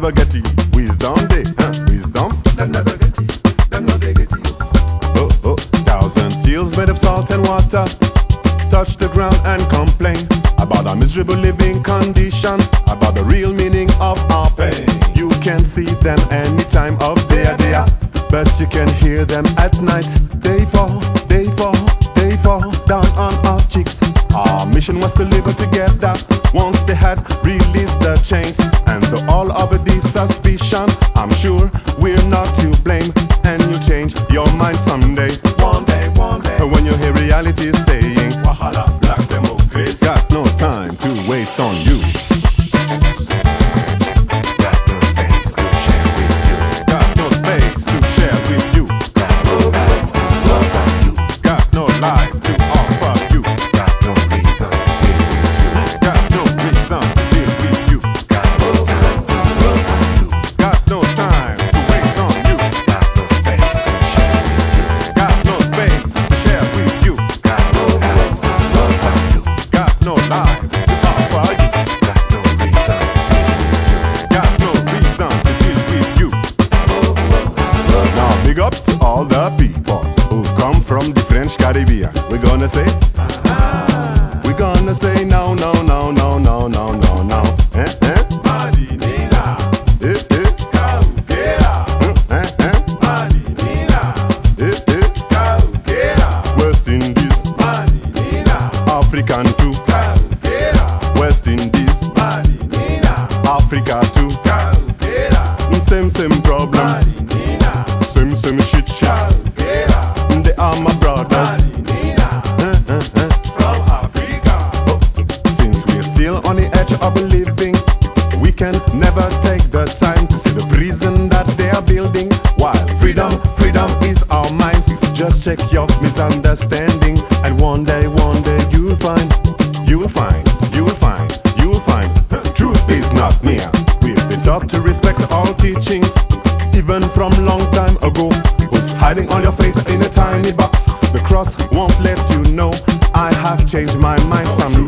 never get it. Wisdom day, wisdom, them never get it. Them no they get it. Oh, oh, thousand tears made of salt and water touch the ground and complain about our miserable living conditions, about the real meaning of our pain. You can see them any time of day, but you can hear them at night. They fall, they fall, they fall down on our cheeks. Our mission was to live together once they had released the chains. And though all of this suspicion, I'm sure we're not to blame. And you change your mind someday. One day, one day. When you hear reality saying Wahala, black democracy. Got no time to waste on you. Got no space to share with you. Got no space to share with you. Got no life to offer you. Got no life to offer you. Got no reason to deal with you. Got no reason to deal with you. Got no time to waste on you. Got no time to waste on you. Got no space to share with you. Got no space to share with you. Got no life to offer you. Got no life to offer you. Got no reason to deal with you. Got no reason to deal with you. Now big up to all the people who come from the French Caribbean. We're gonna say no, no, no, no, no, no, no, no. Marinina, Cahuquera, Marinina, Cahuquera, West Indies, Marinina, African too, Cahuquera, West Indies, Marinina, Africa too, Cahuquera, same problem, Marinina, same shit, Cahuquera, they are my brothers. On the edge of living, we can never take the time to see the prison that they are building. While freedom is our minds. Just check your misunderstanding, and one day you'll find. Truth is not near. We've been taught to respect all teachings, even from long time ago. Who's hiding all your faith in a tiny box? The cross won't let you know. I have changed my mind some